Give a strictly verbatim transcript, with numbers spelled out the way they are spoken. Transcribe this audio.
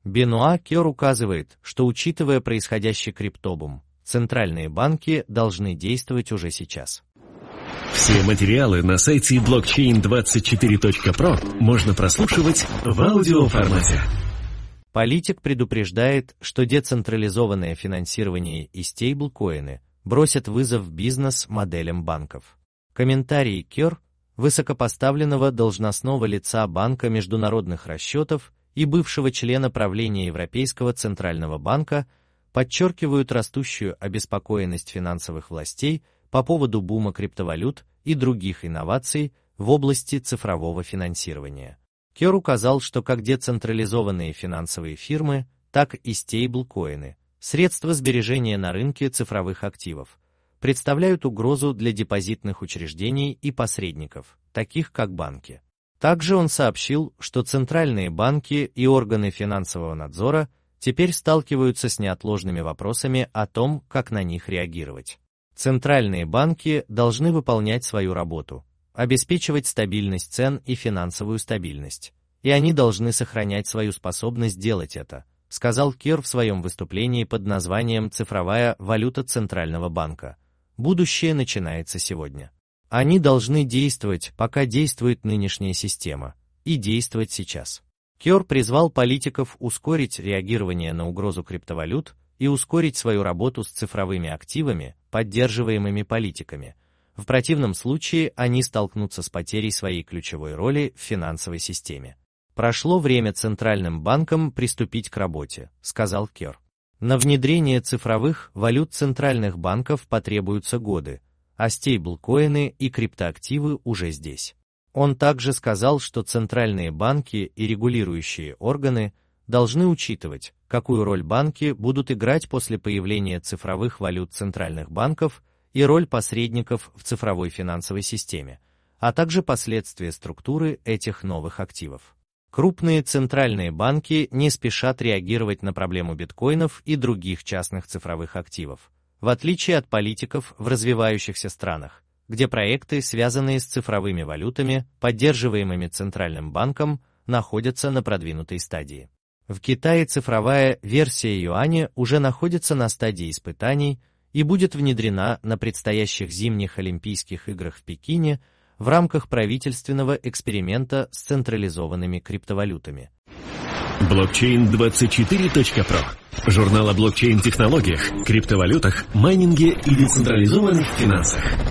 Бенуа Кёр указывает, что, учитывая происходящий криптобум, центральные банки должны действовать уже сейчас. Все материалы на сайте блокчейн двадцать четыре точка про можно прослушивать в аудиоформате. Политик предупреждает, что децентрализованное финансирование и стейблкоины бросят вызов бизнес-моделям банков. Комментарий Кёр, высокопоставленного должностного лица Банка международных расчетов и бывшего члена правления Европейского центрального банка, подчеркивают растущую обеспокоенность финансовых властей по поводу бума криптовалют и других инноваций в области цифрового финансирования. Кёр указал, что как децентрализованные финансовые фирмы, так и стейблкоины, средства сбережения на рынке цифровых активов, представляют угрозу для депозитных учреждений и посредников, таких как банки. Также он сообщил, что центральные банки и органы финансового надзора теперь сталкиваются с неотложными вопросами о том, как на них реагировать. Центральные банки должны выполнять свою работу, обеспечивать стабильность цен и финансовую стабильность, и они должны сохранять свою способность делать это, сказал Кёр в своем выступлении под названием «Цифровая валюта Центрального банка». Будущее начинается сегодня. Они должны действовать, пока действует нынешняя система, и действовать сейчас. Кёр призвал политиков ускорить реагирование на угрозу криптовалют и ускорить свою работу с цифровыми активами, поддерживаемыми политиками. В противном случае они столкнутся с потерей своей ключевой роли в финансовой системе. Прошло время центральным банкам приступить к работе, сказал Кёр. На внедрение цифровых валют центральных банков потребуются годы, а стейблкоины и криптоактивы уже здесь. Он также сказал, что центральные банки и регулирующие органы должны учитывать, какую роль банки будут играть после появления цифровых валют центральных банков и роль посредников в цифровой финансовой системе, а также последствия структуры этих новых активов. Крупные центральные банки не спешат реагировать на проблему биткоинов и других частных цифровых активов, в отличие от политиков в развивающихся странах, где проекты, связанные с цифровыми валютами, поддерживаемыми Центральным банком, находятся на продвинутой стадии. В Китае цифровая версия юаня уже находится на стадии испытаний и будет внедрена на предстоящих зимних Олимпийских играх в Пекине в рамках правительственного эксперимента с централизованными криптовалютами. блокчейн двадцать четыре точка про. Журнал о блокчейн-технологиях, криптовалютах, майнинге и децентрализованных финансах.